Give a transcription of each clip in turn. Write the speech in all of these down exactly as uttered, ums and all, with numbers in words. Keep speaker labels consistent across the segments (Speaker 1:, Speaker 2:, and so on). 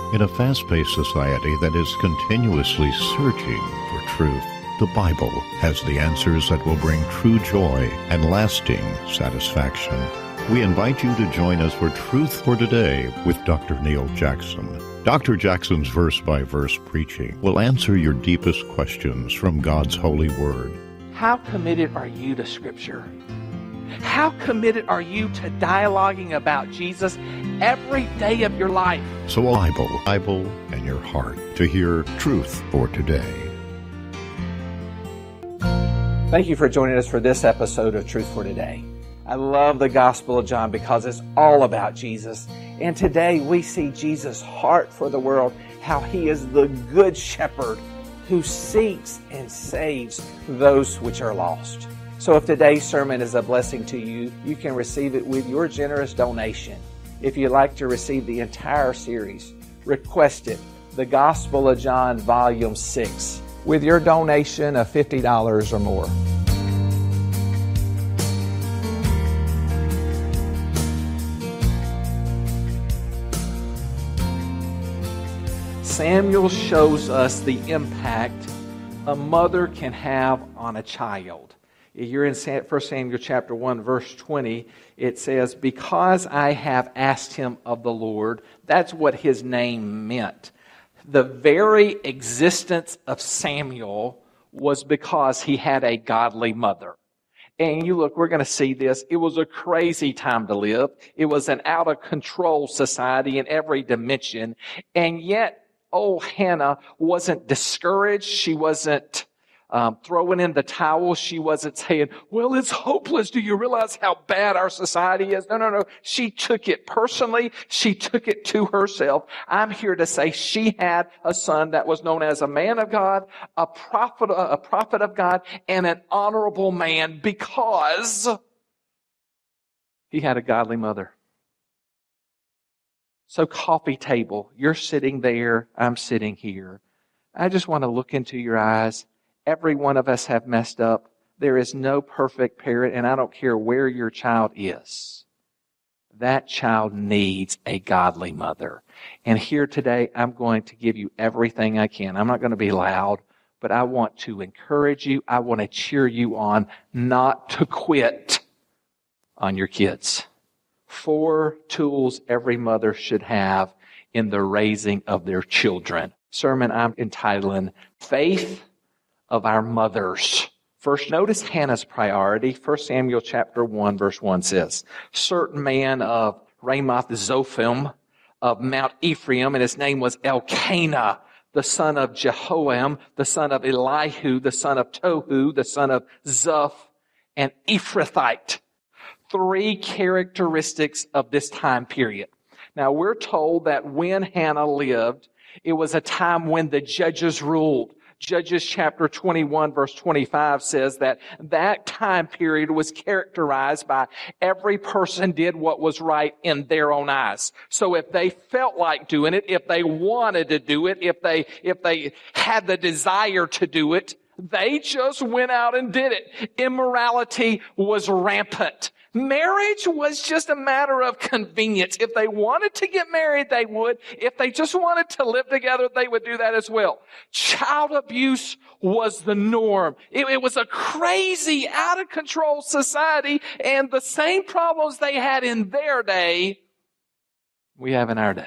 Speaker 1: In a fast-paced society that is continuously searching for truth, the Bible has the answers that will bring true joy and lasting satisfaction. We invite you to join us for Truth for Today with Doctor Neil Jackson. Doctor Jackson's verse-by-verse preaching will answer your deepest questions from God's holy word.
Speaker 2: How committed are you to Scripture? How committed are you to dialoguing about Jesus every day of your life?
Speaker 1: So Bible, Bible, and your heart to hear Truth for Today.
Speaker 2: Thank you for joining us for this episode of Truth for Today. I love the Gospel of John because it's all about Jesus. And today we see Jesus' heart for the world, how He is the good shepherd who seeks and saves those which are lost. So if today's sermon is a blessing to you, you can receive it with your generous donation. If you'd like to receive the entire series, request it, The Gospel of John, Volume six, with your donation of fifty dollars or more. Samuel shows us the impact a mother can have on a child. You're in First Samuel chapter one, verse twenty. It says, because I have asked him of the Lord. That's what his name meant. The very existence of Samuel was because he had a godly mother. And you look, we're going to see this. It was a crazy time to live. It was an out-of-control society in every dimension. And yet, oh, Hannah wasn't discouraged. She wasn't um, throwing in the towel. She wasn't saying, well, it's hopeless. Do you realize how bad our society is? No, no, no. She took it personally. She took it to herself. I'm here to say she had a son that was known as a man of God, a prophet, a prophet of God, and an honorable man because he had a godly mother. So coffee table, you're sitting there, I'm sitting here. I just want to look into your eyes. Every one of us have messed up. There is no perfect parent, and I don't care where your child is. That child needs a godly mother. And here today, I'm going to give you everything I can. I'm not going to be loud, but I want to encourage you. I want to cheer you on not to quit on your kids. Four tools every mother should have in the raising of their children. Sermon I'm entitling Faith of Our Mothers. First, notice Hannah's priority. First Samuel chapter one, verse one says, certain man of Ramoth Zophim of Mount Ephraim, and his name was Elkanah, the son of Jehoam, the son of Elihu, the son of Tohu, the son of Zuph, and Ephrathite. Three characteristics of this time period. Now, we're told that when Hannah lived, it was a time when the judges ruled. Judges chapter twenty-one, verse twenty-five says that that time period was characterized by every person did what was right in their own eyes. So if they felt like doing it, if they wanted to do it, if they, if they had the desire to do it, they just went out and did it. Immorality was rampant. Marriage was just a matter of convenience. If they wanted to get married, they would. If they just wanted to live together, they would do that as well. Child abuse was the norm. It, it was a crazy, out-of-control society, and the same problems they had in their day, we have in our day.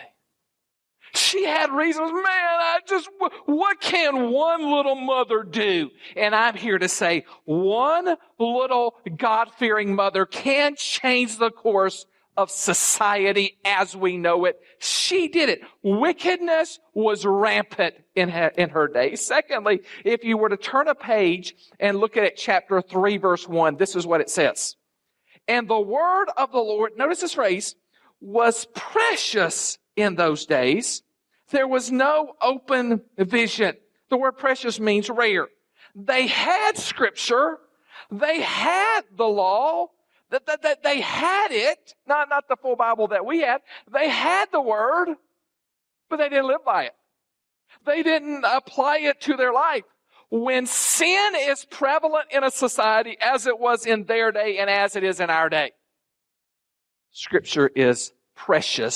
Speaker 2: She had reasons, man, I just, what can one little mother do? And I'm here to say, one little God-fearing mother can change the course of society as we know it. She did it. Wickedness was rampant in her, in her day. Secondly, if you were to turn a page and look at it, chapter three, verse one, this is what it says. And the word of the Lord, notice this phrase, was precious in those days. There was no open vision. The word precious means rare. They had Scripture. They had the law. That, that, that they had it. Not, not the full Bible that we had. They had the Word, but they didn't live by it. They didn't apply it to their life. When sin is prevalent in a society as it was in their day and as it is in our day, Scripture is precious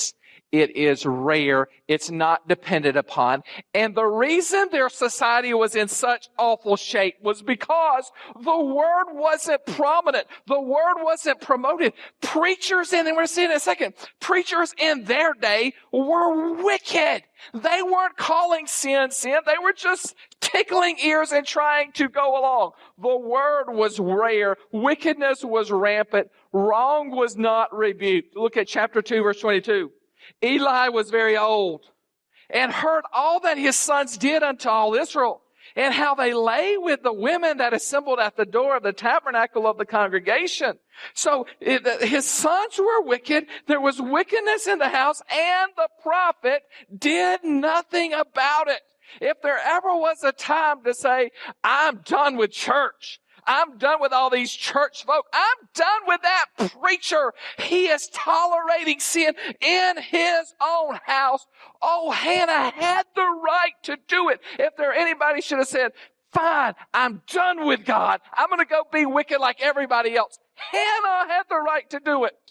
Speaker 2: It is rare. It's not depended upon. And the reason their society was in such awful shape was because the word wasn't prominent. The word wasn't promoted. Preachers, and we're going to see in a second, preachers in their day were wicked. They weren't calling sin sin. They were just tickling ears and trying to go along. The word was rare. Wickedness was rampant. Wrong was not rebuked. Look at chapter two, verse twenty-two. Eli was very old and heard all that his sons did unto all Israel, and how they lay with the women that assembled at the door of the tabernacle of the congregation. So it, his sons were wicked. There was wickedness in the house, and the prophet did nothing about it. If there ever was a time to say, I'm done with church, I'm done with all these church folk, I'm done with that preacher, he is tolerating sin in his own house. Oh, Hannah had the right to do it. If there anybody should have said, fine, I'm done with God, I'm going to go be wicked like everybody else, Hannah had the right to do it.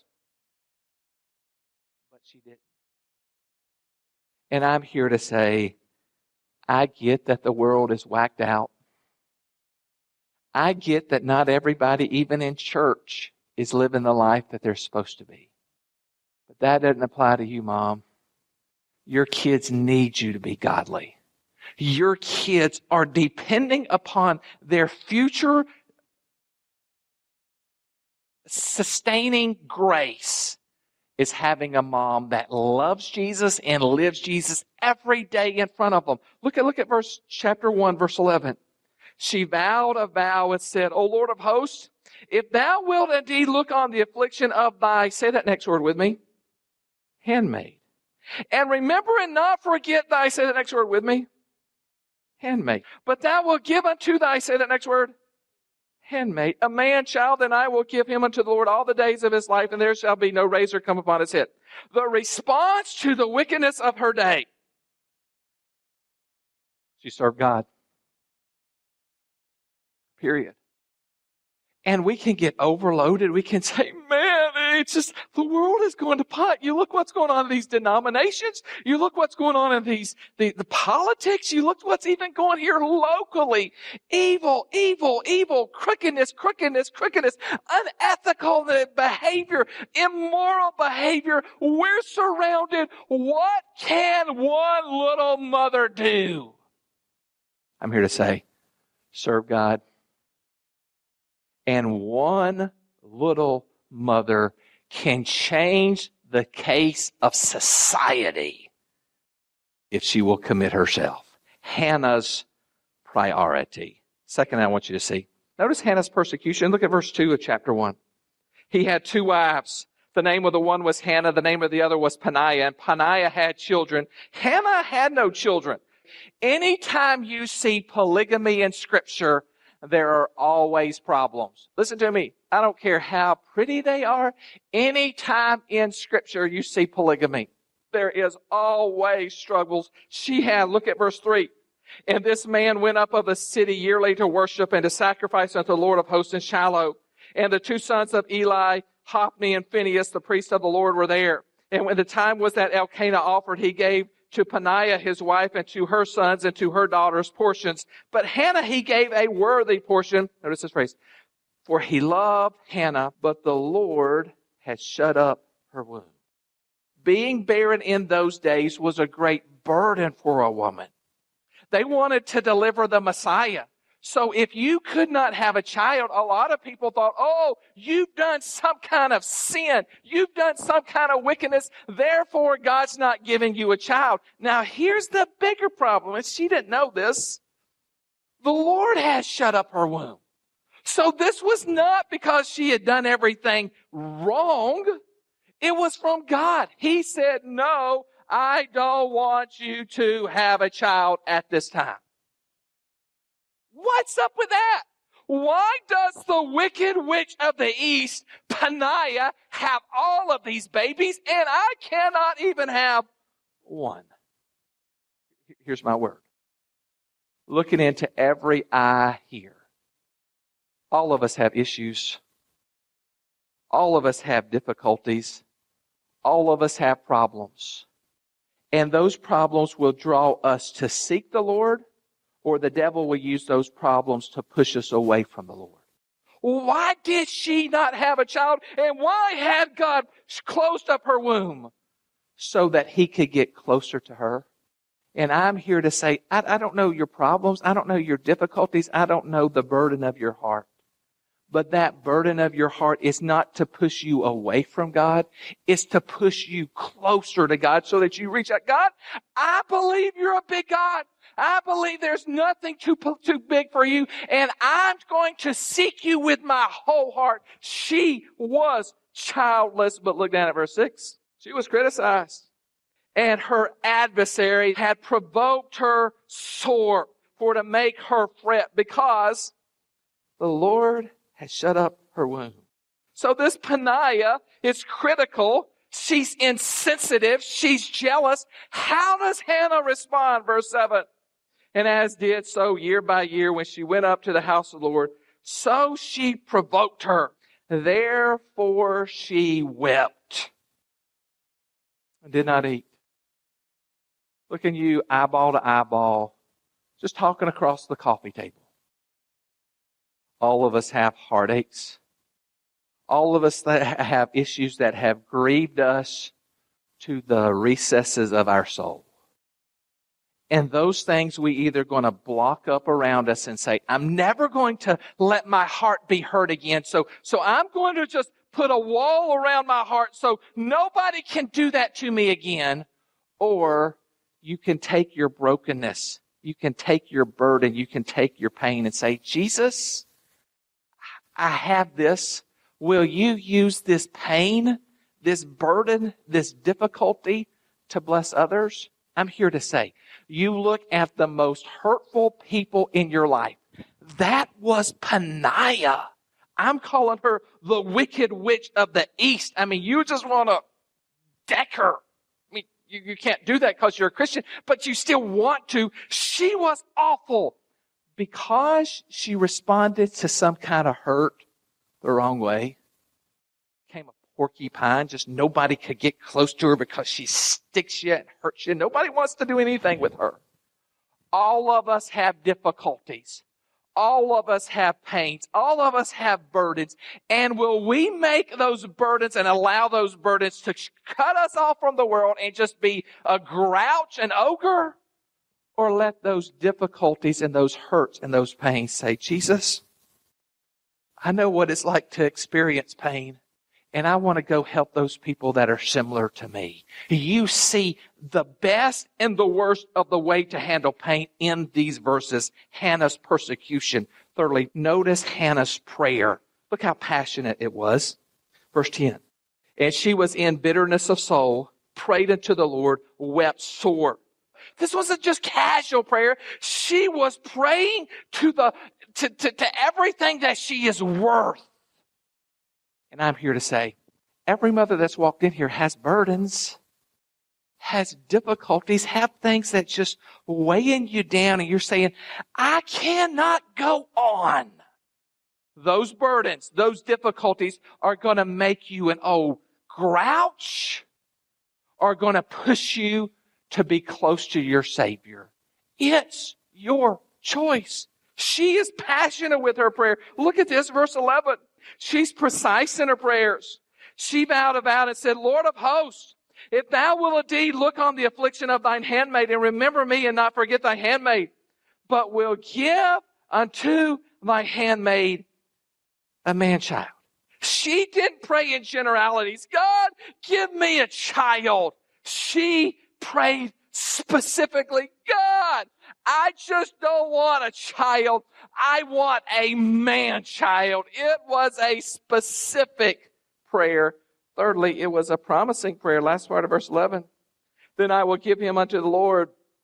Speaker 2: But she didn't. And I'm here to say, I get that the world is whacked out. I get that not everybody, even in church, is living the life that they're supposed to be. But that doesn't apply to you, Mom. Your kids need you to be godly. Your kids are depending upon their future sustaining grace is having a mom that loves Jesus and lives Jesus every day in front of them. Look at, look at verse, chapter one, verse eleven. She vowed a vow and said, O Lord of hosts, if thou wilt indeed look on the affliction of thy, say that next word with me, handmaid, and remember and not forget thy, say that next word with me, handmaid, but thou wilt give unto thy, say that next word, handmaid, a man child, and I will give him unto the Lord all the days of his life, and there shall be no razor come upon his head. The response to the wickedness of her day. She served God. Period. And we can get overloaded. We can say, man, it's just, the world is going to pot. You look what's going on in these denominations. You look what's going on in these, the, the politics. You look what's even going here locally. Evil, evil, evil, crookedness, crookedness, crookedness, unethical behavior, immoral behavior. We're surrounded. What can one little mother do? I'm here to say, serve God. And one little mother can change the case of society if she will commit herself. Hannah's priority. Second, I want you to see. Notice Hannah's persecution. Look at verse two of chapter one. He had two wives. The name of the one was Hannah. The name of the other was Peninnah. And Peninnah had children. Hannah had no children. Anytime you see polygamy in Scripture, there are always problems. Listen to me. I don't care how pretty they are. Anytime in Scripture you see polygamy, there is always struggles. She had, look at verse three. And this man went up of the city yearly to worship and to sacrifice unto the Lord of hosts in Shiloh. And the two sons of Eli, Hophni and Phinehas, the priests of the Lord, were there. And when the time was that Elkanah offered, he gave to Peninnah his wife and to her sons and to her daughters portions. But Hannah he gave a worthy portion. Notice this phrase. For he loved Hannah, but the Lord had shut up her womb. Being barren in those days was a great burden for a woman. They wanted to deliver the Messiah. So if you could not have a child, a lot of people thought, oh, you've done some kind of sin. You've done some kind of wickedness. Therefore, God's not giving you a child. Now, here's the bigger problem, and she didn't know this. The Lord has shut up her womb. So this was not because she had done everything wrong. It was from God. He said, no, I don't want you to have a child at this time. What's up with that? Why does the wicked witch of the east, Peninnah, have all of these babies and I cannot even have one? Here's my word. Looking into every eye here. All of us have issues. All of us have difficulties. All of us have problems. And those problems will draw us to seek the Lord, or the devil will use those problems to push us away from the Lord. Why did she not have a child? And why had God closed up her womb? So that he could get closer to her. And I'm here to say, I, I don't know your problems. I don't know your difficulties. I don't know the burden of your heart. But that burden of your heart is not to push you away from God. It's to push you closer to God so that you reach out. God, I believe you're a big God. I believe there's nothing too, too big for you. And I'm going to seek you with my whole heart. She was childless. But look down at verse six. She was criticized. And her adversary had provoked her sore for to make her fret because the Lord has shut up her womb. So this Peninnah is critical. She's insensitive. She's jealous. How does Hannah respond? Verse seven. And as did so year by year when she went up to the house of the Lord, so she provoked her. Therefore she wept and did not eat. Looking you eyeball to eyeball, just talking across the coffee table. All of us have heartaches. All of us that have issues that have grieved us to the recesses of our soul. And those things we either going to block up around us and say, I'm never going to let my heart be hurt again. So, so I'm going to just put a wall around my heart so nobody can do that to me again. Or you can take your brokenness, you can take your burden, you can take your pain and say, Jesus, I have this. Will you use this pain, this burden, this difficulty to bless others? I'm here to say, you look at the most hurtful people in your life. That was Peninnah. I'm calling her the wicked witch of the East. I mean, you just want to deck her. I mean, you, you can't do that because you're a Christian, but you still want to. She was awful because she responded to some kind of hurt the wrong way. Came a porcupine, just nobody could get close to her because she sticks you and hurts you. Nobody wants to do anything with her. All of us have difficulties. All of us have pains. All of us have burdens. And will we make those burdens and allow those burdens to cut us off from the world and just be a grouch, an ogre? Or let those difficulties and those hurts and those pains say, Jesus, I know what it's like to experience pain. And I want to go help those people that are similar to me. You see the best and the worst of the way to handle pain in these verses. Hannah's persecution. Thirdly, notice Hannah's prayer. Look how passionate it was. Verse ten. And she was in bitterness of soul, prayed unto the Lord, wept sore. This wasn't just casual prayer. She was praying to the to, to, to everything that she is worth. And I'm here to say, every mother that's walked in here has burdens, has difficulties, have things that just weighing you down and you're saying, I cannot go on. Those burdens, those difficulties are going to make you an old grouch, are going to push you to be close to your Savior. It's your choice. She is passionate with her prayer. Look at this, verse eleven. She's precise in her prayers. She vowed a vow and said, Lord of hosts, if thou wilt indeed look on the affliction of thine handmaid and remember me and not forget thy handmaid, but will give unto thy handmaid a man-child. She didn't pray in generalities. God, give me a child. She prayed specifically, God, I just don't want a child. I want a man-child. It was a specific prayer. Thirdly, it was a promising prayer. Last part of verse eleven. Then I will give him unto the Lord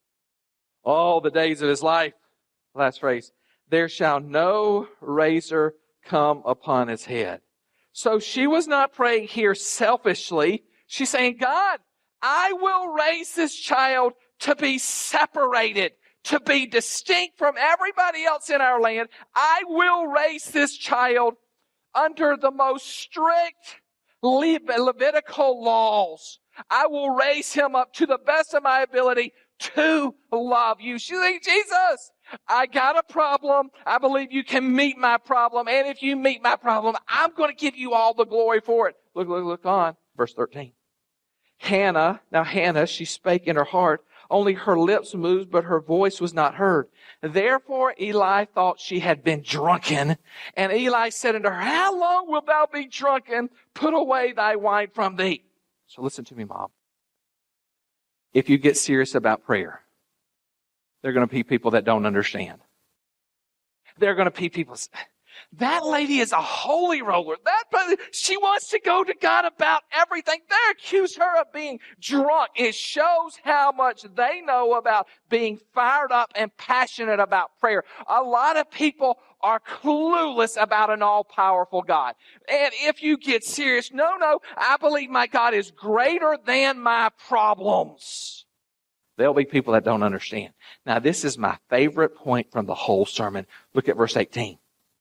Speaker 2: all the days of his life. Last phrase. There shall no razor come upon his head. So she was not praying here selfishly. She's saying, God, I will raise this child to be separated, to be distinct from everybody else in our land. I will raise this child under the most strict Le- Levitical laws. I will raise him up to the best of my ability to love you. She's like, Jesus, I got a problem. I believe you can meet my problem. And if you meet my problem, I'm going to give you all the glory for it. Look, look, look on. Verse thirteen. Hannah, now Hannah, she spake in her heart. Only her lips moved, but her voice was not heard. Therefore Eli thought she had been drunken. And Eli said unto her, how long wilt thou be drunken? Put away thy wine from thee. So listen to me, Mom. If you get serious about prayer, there are going to be people that don't understand. There are going to be people, that lady is a holy roller. That she wants to go to God about everything. They accuse her of being drunk. It shows how much they know about being fired up and passionate about prayer. A lot of people are clueless about an all-powerful God. And if you get serious, no, no, I believe my God is greater than my problems. There'll be people that don't understand. Now, this is my favorite point from the whole sermon. Look at verse eighteen.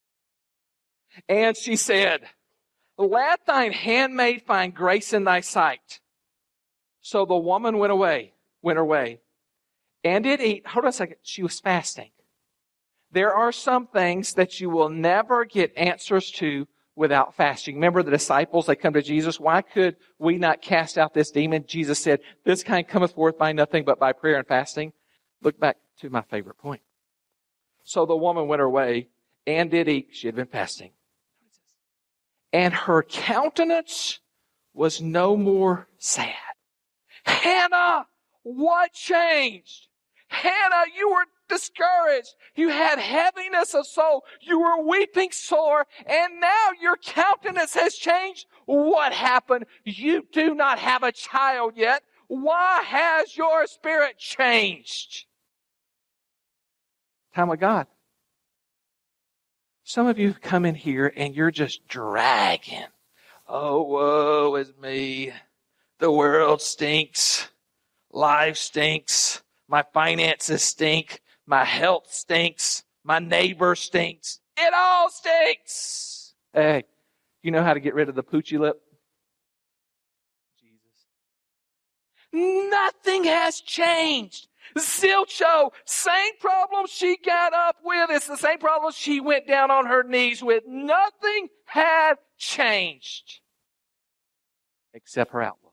Speaker 2: And she said, let thine handmaid find grace in thy sight. So the woman went away, went her way, and did eat. Hold on a second. She was fasting. There are some things that you will never get answers to without fasting. Remember the disciples, they come to Jesus. Why could we not cast out this demon? Jesus said, this kind cometh forth by nothing but by prayer and fasting. Look back to my favorite point. So the woman went her way and did eat. She had been fasting. And her countenance was no more sad. Hannah, what changed? Hannah, you were discouraged. You had heaviness of soul. You were weeping sore. And now your countenance has changed. What happened? You do not have a child yet. Why has your spirit changed? Time with God. Some of you come in here and you're just dragging. Oh, woe is me. The world stinks. Life stinks. My finances stink. My health stinks. My neighbor stinks. It all stinks. Hey, you know how to get rid of the poochy lip? Jesus. Nothing has changed. Zilcho, same problem she got up with. It's the same problem she went down on her knees with. Nothing had changed except her outlook.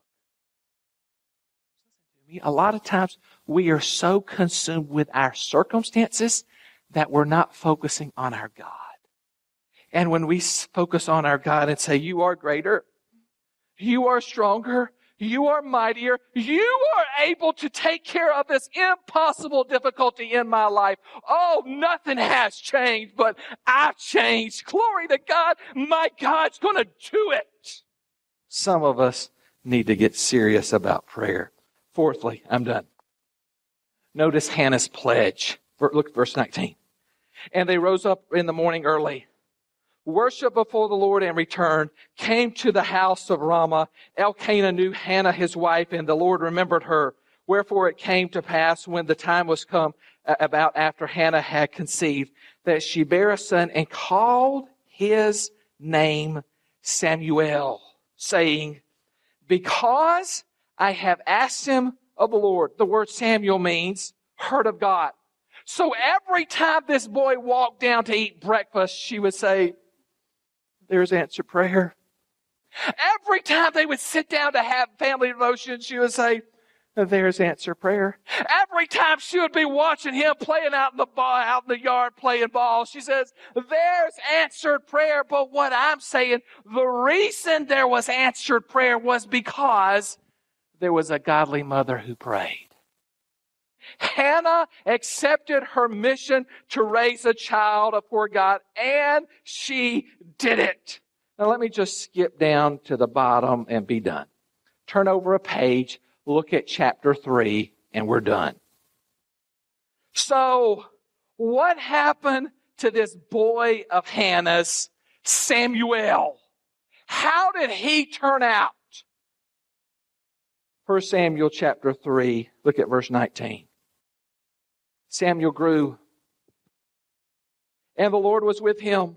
Speaker 2: A lot of times we are so consumed with our circumstances that we're not focusing on our God. And when we focus on our God and say, you are greater, you are stronger, you are mightier, you are able to take care of this impossible difficulty in my life. Oh, nothing has changed, but I've changed. Glory to God. My God's going to do it. Some of us need to get serious about prayer. Fourthly, I'm done. Notice Hannah's pledge. Look at verse nineteen. And they rose up in the morning early, worshiped before the Lord, and returned, came to the house of Ramah. Elkanah knew Hannah his wife, and the Lord remembered her. Wherefore it came to pass, when the time was come, about after Hannah had conceived, that she bare a son, and called his name Samuel, saying, because I have asked him of the Lord. The word Samuel means heard of God. So every time this boy walked down to eat breakfast, she would say, there's answered prayer. Every time they would sit down to have family devotion, she would say, there's answered prayer. Every time she would be watching him playing out in the ball, out in the yard playing ball, she says, there's answered prayer. But what I'm saying, the reason there was answered prayer was because there was a godly mother who prayed. Hannah accepted her mission to raise a child before God, and she did it. Now let me just skip down to the bottom and be done. Turn over a page, look at chapter three, and we're done. So, what happened to this boy of Hannah's, Samuel? How did he turn out? First Samuel chapter three, look at verse nineteen. Samuel grew, and the Lord was with him,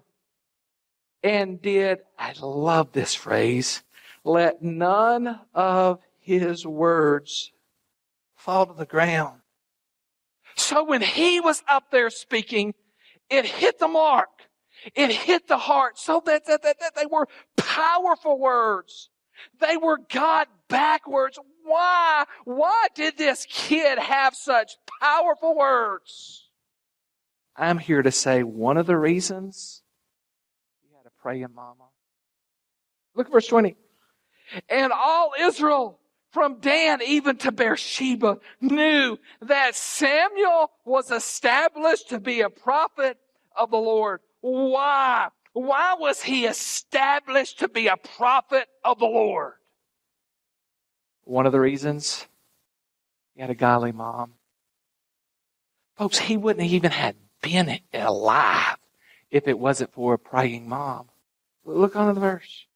Speaker 2: and did, I love this phrase, let none of his words fall to the ground. So when he was up there speaking, it hit the mark. It hit the heart so that, that, that, that they were powerful words. They were God-backed words. Why? Why did this kid have such powerful words? I'm here to say one of the reasons he had a praying mama. Look at verse twenty. And all Israel, from Dan even to Beersheba, knew that Samuel was established to be a prophet of the Lord. Why? Why was he established to be a prophet of the Lord? One of the reasons, he had a godly mom. Folks, he wouldn't have even have been alive if it wasn't for a praying mom. Look on the verse.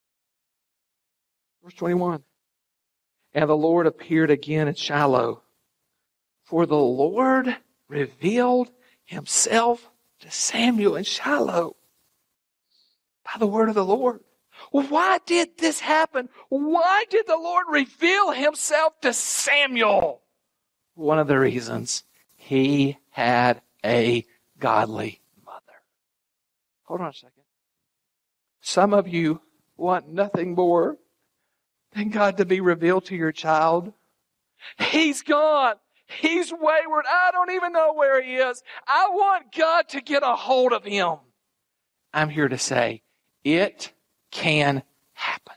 Speaker 2: Verse twenty-one. And the Lord appeared again in Shiloh, for the Lord revealed himself to Samuel in Shiloh by the word of the Lord. Well, why did this happen? Why did the Lord reveal himself to Samuel? One of the reasons, he had a godly mother. Hold on a second. Some of you want nothing more than God to be revealed to your child. He's gone. He's wayward. I don't even know where he is. I want God to get a hold of him. I'm here to say, it can happen.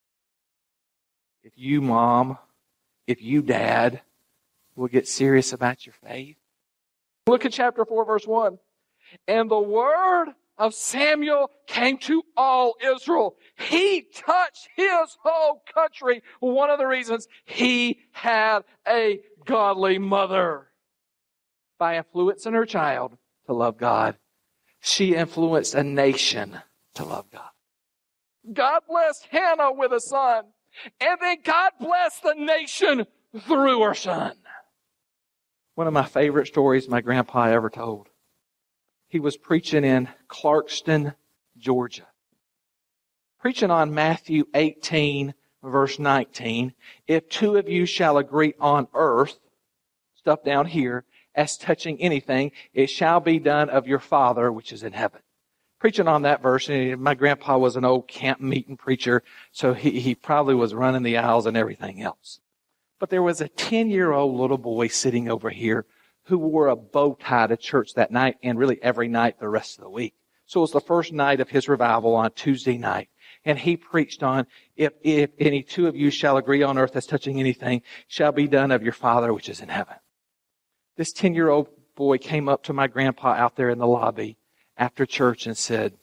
Speaker 2: If you, mom, if you, dad, will get serious about your faith. Look at chapter four, verse one. And the word of Samuel came to all Israel. He touched his whole country. One of the reasons, he had a godly mother. By influencing her child to love God, she influenced a nation to love God. God blessed Hannah with a son, and then God blessed the nation through her son. One of my favorite stories my grandpa ever told. He was preaching in Clarkston, Georgia. Preaching on Matthew eighteen, verse nineteen. If two of you shall agree on earth, stuff down here, as touching anything, it shall be done of your Father which is in heaven. Preaching on that verse, and my grandpa was an old camp meeting preacher, so he, he probably was running the aisles and everything else. But there was a ten-year-old little boy sitting over here who wore a bow tie to church that night and really every night the rest of the week. So it was the first night of his revival on Tuesday night. And he preached on, if, if any two of you shall agree on earth as touching anything, shall be done of your Father which is in heaven. This ten-year-old boy came up to my grandpa out there in the lobby after church and said,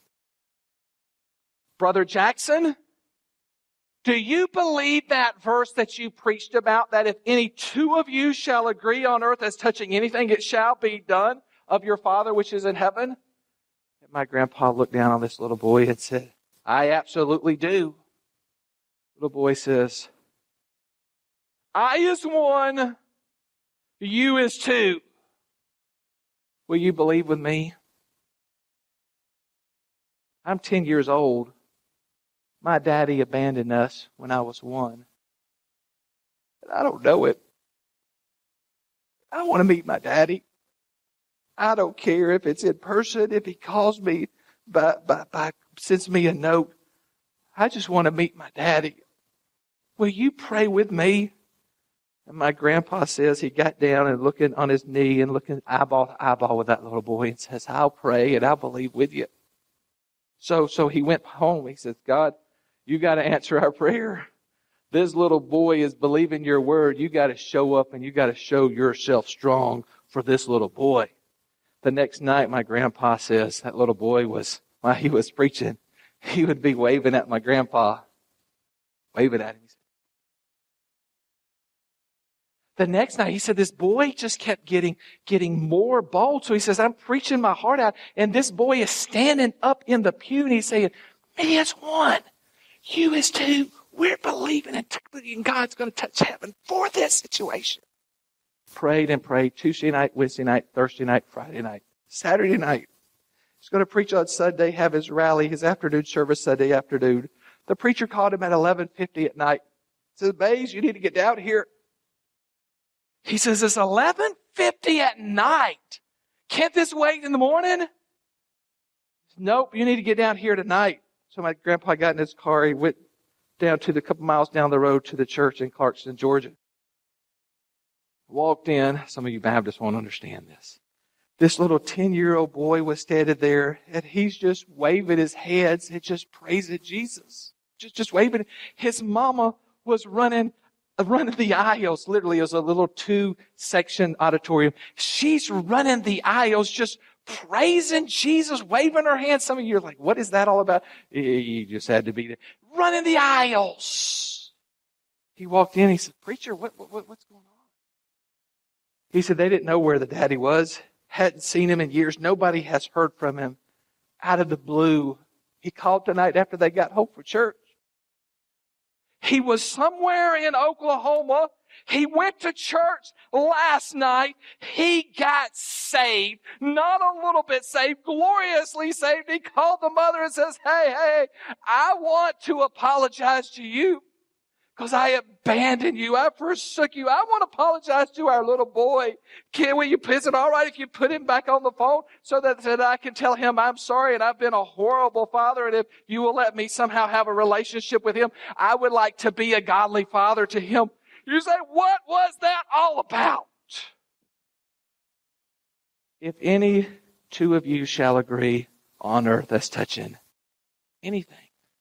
Speaker 2: Brother Jackson, do you believe that verse that you preached about, that if any two of you shall agree on earth as touching anything, it shall be done of your Father which is in heaven? And my grandpa looked down on this little boy and said, I absolutely do. Little boy says, I is one, you is two. Will you believe with me? I'm ten years old. My daddy abandoned us when I was one. And I don't know it. I want to meet my daddy. I don't care if it's in person, if he calls me, by, by, by sends me a note. I just want to meet my daddy. Will you pray with me? And my grandpa says he got down and looking on his knee and looking eyeball to eyeball with that little boy and says, I'll pray and I'll believe with you. So, so he went home. He says, God, you got to answer our prayer. This little boy is believing your word. You got to show up and you got to show yourself strong for this little boy. The next night, my grandpa says that little boy was, while he was preaching, he would be waving at my grandpa, waving at him. The next night, he said, this boy just kept getting, getting more bold. So he says, I'm preaching my heart out. And this boy is standing up in the pew and he's saying, me is one. You is two. We're believing and God's going to touch heaven for this situation. Prayed and prayed Tuesday night, Wednesday night, Thursday night, Friday night, Saturday night. He's going to preach on Sunday, have his rally, his afternoon service Sunday afternoon. The preacher called him at eleven fifty at night. says, Bays, you need to get down here. He says, it's eleven fifty at night. Can't this wait in the morning? Nope, you need to get down here tonight. So my grandpa got in his car. He went down to the couple miles down the road to the church in Clarkston, Georgia. Walked in. Some of you Baptists won't understand this. This little ten-year-old boy was standing there, and he's just waving his hands and just praising Jesus. Just, just waving. His mama was running, running the aisles. Literally, it was a little two-section auditorium. She's running the aisles, just praising Jesus, waving her hands. Some of you are like, what is that all about? You just had to be there. Running the aisles. He walked in. He said, preacher, what, what, what's going on? He said they didn't know where the daddy was. Hadn't seen him in years. Nobody has heard from him. Out of the blue, he called tonight after they got home for church. He was somewhere in Oklahoma. He went to church last night. He got saved. Not a little bit saved, gloriously saved. He called the mother and says, hey, hey, I want to apologize to you because I abandoned you. I forsook you. I want to apologize to our little boy. Can will you, is it all right if you put him back on the phone so that, that I can tell him I'm sorry and I've been a horrible father, and if you will let me somehow have a relationship with him, I would like to be a godly father to him. You say, what was that all about? If any two of you shall agree on earth that's touching anything,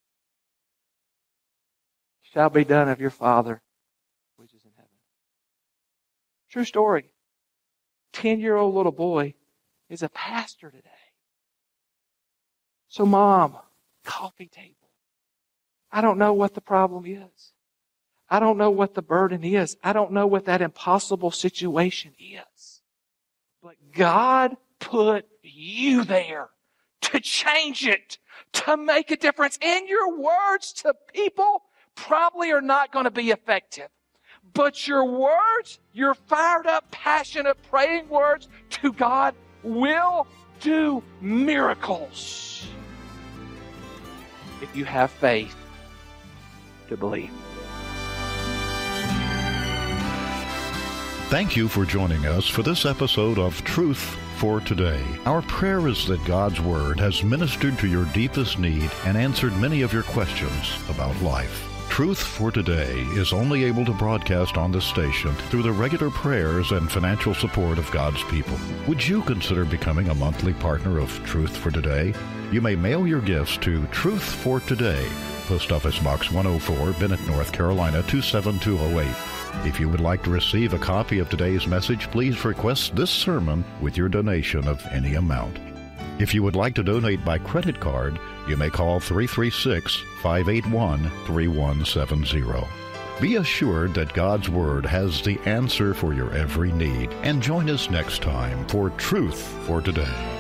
Speaker 2: shall be done of your Father which is in heaven. True story. Ten-year-old little boy is a pastor today. So mom, coffee table. I don't know what the problem is. I don't know what the burden is. I don't know what that impossible situation is. But God put you there to change it, to make a difference. And your words to people probably are not going to be effective. But your words, your fired up, passionate, praying words to God will do miracles if you have faith to believe.
Speaker 1: Thank you for joining us for this episode of Truth for Today. Our prayer is that God's Word has ministered to your deepest need and answered many of your questions about life. Truth for Today is only able to broadcast on this station through the regular prayers and financial support of God's people. Would you consider becoming a monthly partner of Truth for Today? You may mail your gifts to Truth for Today, Post Office Box one oh four, Bennett, North Carolina two seven two oh eight. If you would like to receive a copy of today's message, please request this sermon with your donation of any amount. If you would like to donate by credit card, you may call three three six, five eight one, three one seven zero. Be assured that God's Word has the answer for your every need. And join us next time for Truth for Today.